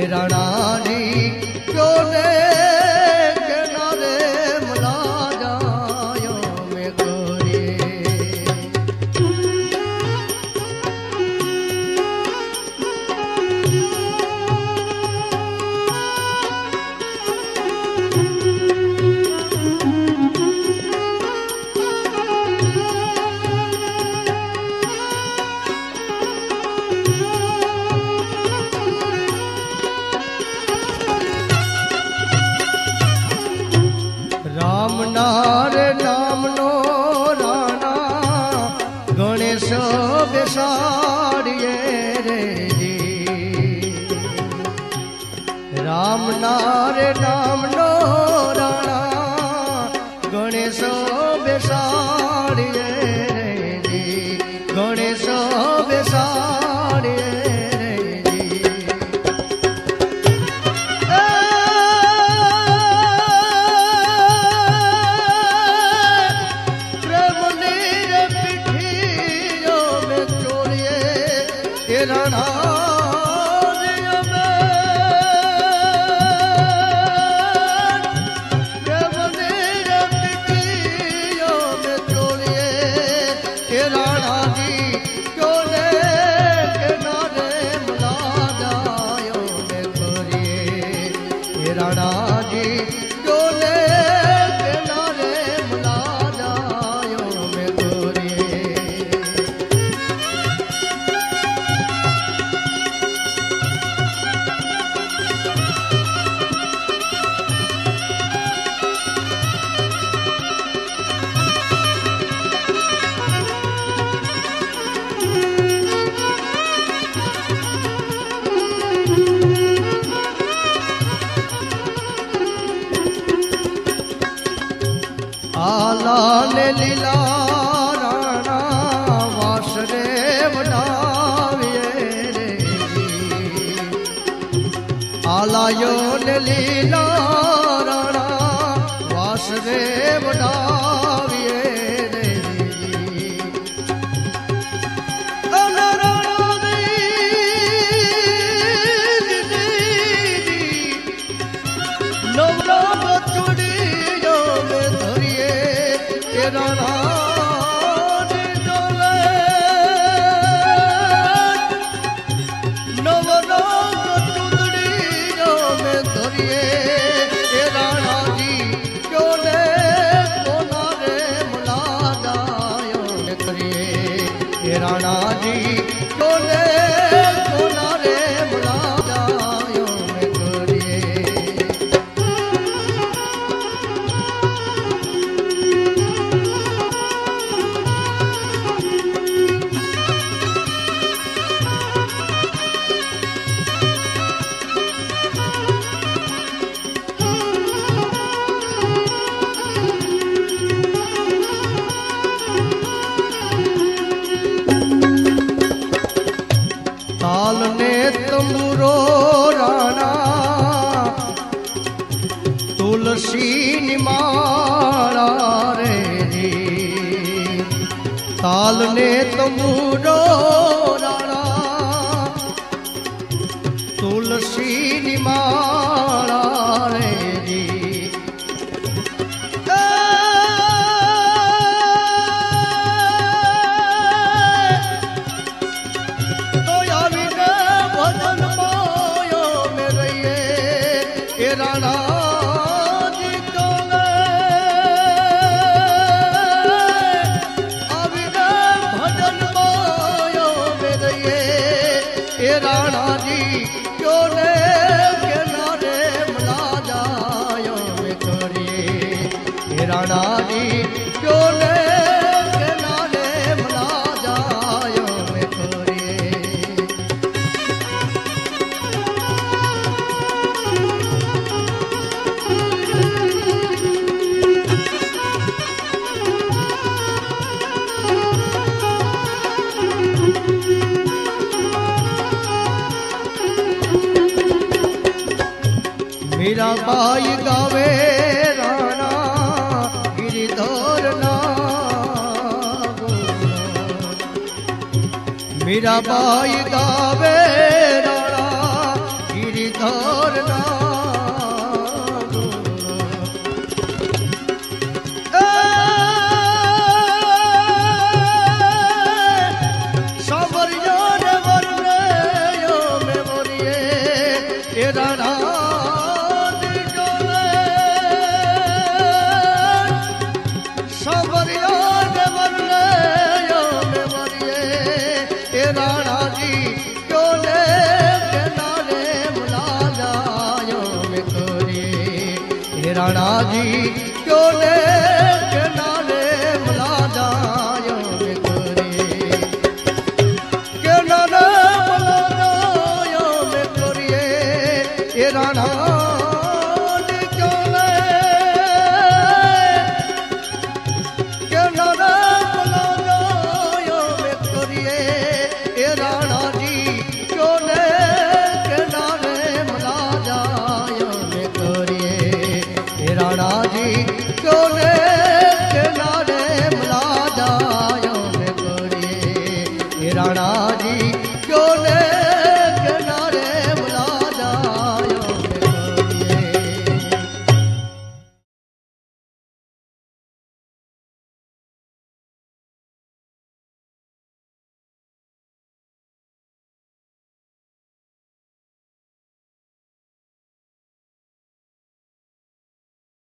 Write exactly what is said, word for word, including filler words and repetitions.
राणा जी क्यों ने किनारे मला जायो में गोरी। राम नार नाम नो राणा गणेश बेसाड़िए रे जी। राम नार नाम नो राणा गणेश बेसाड़िए रे जी। गणेश बेसाड़िए राणा जी डोले किनारे बुला जायो में गोरी। आला ने लीला राणा वासुदेव डाविए रे। आला यो ने लीला राणा वासुदेव डाविए रे। राणा जी डोले नवरंग चुदड़ियों में धरिए। राणा जी डोले कोनारे मुला जायो में करिए। राणा जी डोले कोनारे मुला जायो में करिए। ताल ने तंबूरो राणा तुलसी निमारा रे जी। ताल ने तंबूरो राणा तुलसी निमारा रे जी। राणा जी डोले अविना भजन मायो में रहिए। राणा जी डोले किनारे मला जायो में करिए। राणा जी डोले किनारे मला जायो में करिए। मीरा बाई गावे राणा गिरिधर नाम। मीरा बाई गावे राणा गिरिधर राणा राणा जी क्यों ले किनारे बुला जायो में तोरी राणा जी क्यों ले किनारे बुला जायो में तोरी किनारे बुला जायो में तोरी राणा